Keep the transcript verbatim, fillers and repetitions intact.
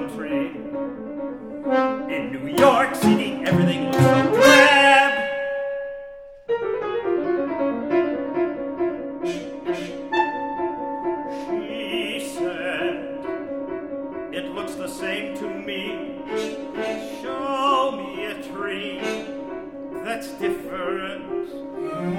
tree. In New York City, everything looks so drab. She said, it looks the same to me. Show me a tree that's different.